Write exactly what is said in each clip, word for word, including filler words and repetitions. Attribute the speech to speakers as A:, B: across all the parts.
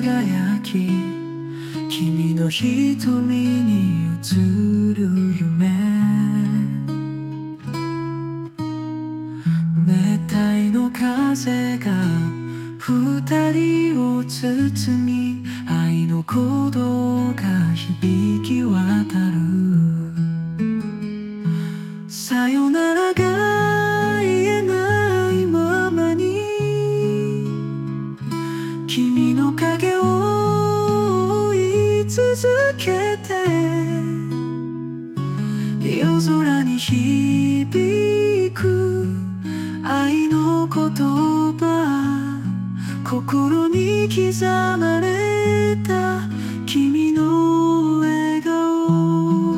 A: 輝き、君の瞳に映る夢、熱帯の風が二人を包み、愛の鼓動が響き渡る。さよならが言えないままに、君の影を追い続けて、夜空に響く愛の言葉、心に刻まれた君の笑顔。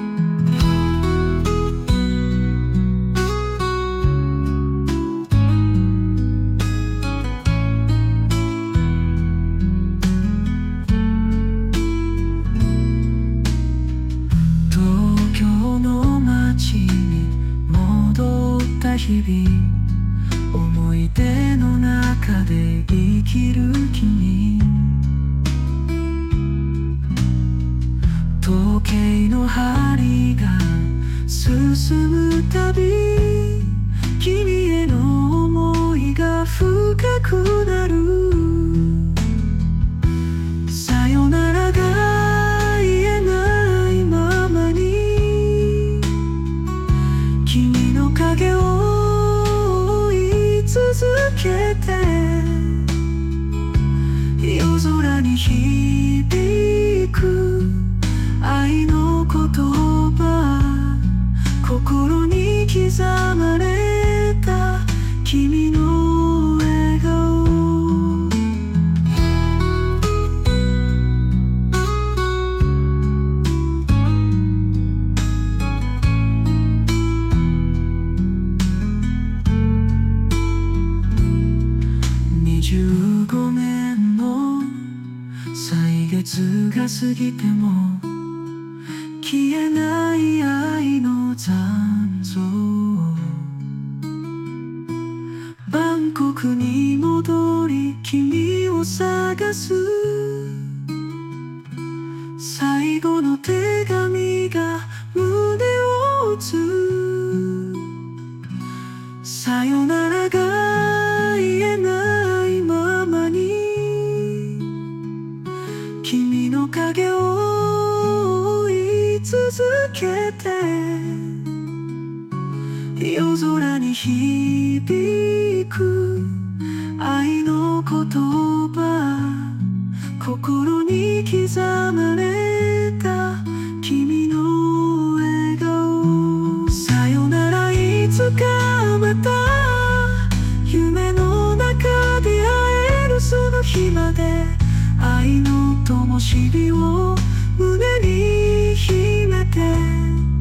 A: 東京の街に戻った日々、思い出の中で生きる君、時計の針が進むたび、君への想いが深くなる。さよならが言えないままに、君の影を追い続けて、夜空に響く愛の言葉、心に刻まれた君の笑顔。にじゅうごねんの歳月が過ぎても消えない愛の残像、バンコクに戻り君を探す。最後の手紙が胸を打つ。さよならが言えないままに、君の影を追い続けて、夜空に響く愛の言葉、心に刻まれた君の笑顔。さよなら、いつかまた夢の中で会えるその日まで、愛の灯火を胸に秘めて